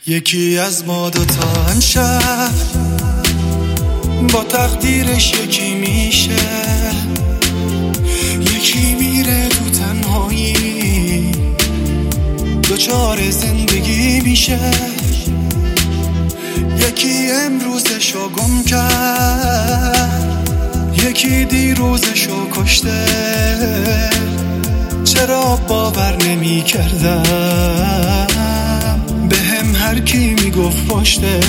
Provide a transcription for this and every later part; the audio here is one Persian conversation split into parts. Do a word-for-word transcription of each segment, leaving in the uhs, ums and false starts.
یکی از ما دوتا امشب با تقدیرش یکی میشه، یکی میره تو تنهایی دوچار زندگی میشه، یکی امروزشو گم کرد، یکی دیروزشو کشته. چرا باور نمی کردم به هم هر کی میگفت پشته.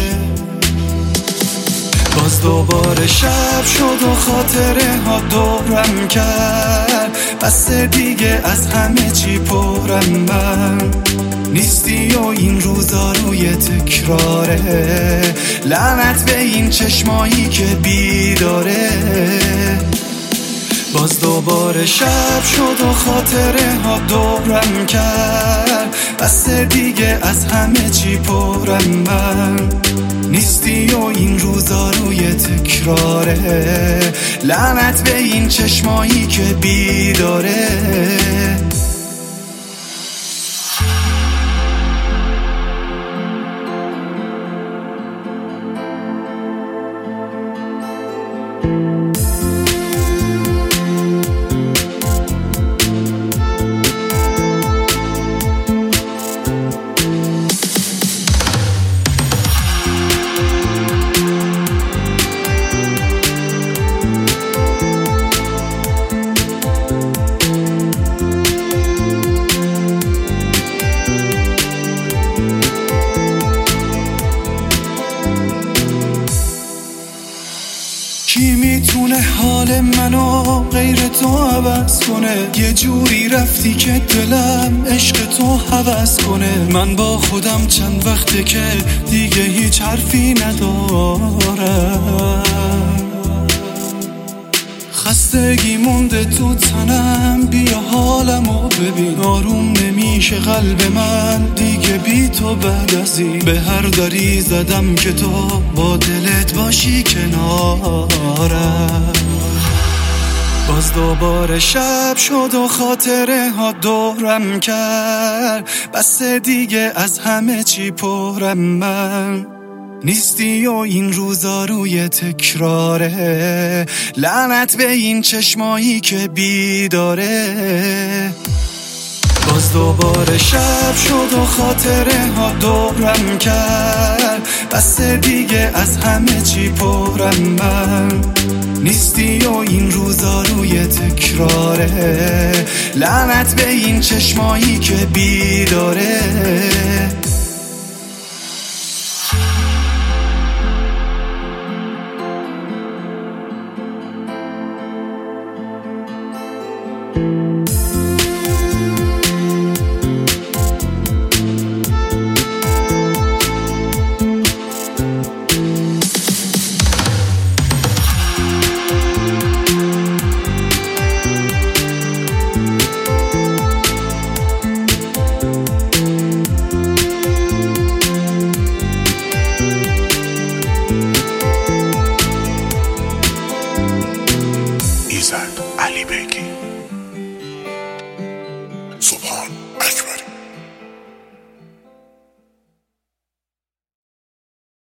باز دوباره شب شد و خاطره ها دورم کرد، بس دیگه از همه چی پرم من نیستی و این روزا روی تکراره. لعنت به این چشمایی که بیداره. باز دوباره شب شد و خاطره ها دورم کرد، بس دیگه از همه چی پرم من نیستی و این روزا روی تکراره. لعنت به این چشمایی که بیداره. کی میتونه حال منو غیر تو عوض کنه؟ یه جوری رفتی که دلم عشق تو هوس کنه. من با خودم چند وقته که دیگه هیچ حرفی ندارم، خستگی مونده تو تنم. بیا حالمو ببین، آروم نمیشه قلب من دیگه بی تو. بعد از این به هر دری زدم که تو با دلت باشی کنارم. باز دوباره شب شد و خاطره ها دورم کرد، بس دیگه از همه چی پرم من نیستی و این روزا روی تکراره. لعنت به این چشمایی که بیداره. باز دوباره شب شد و خاطره ها دورم کرد، بس دیگه از همه چی پرم من نیستی و این روزا روی تکراره. لعنت به این چشمایی که بیداره. علی بیگی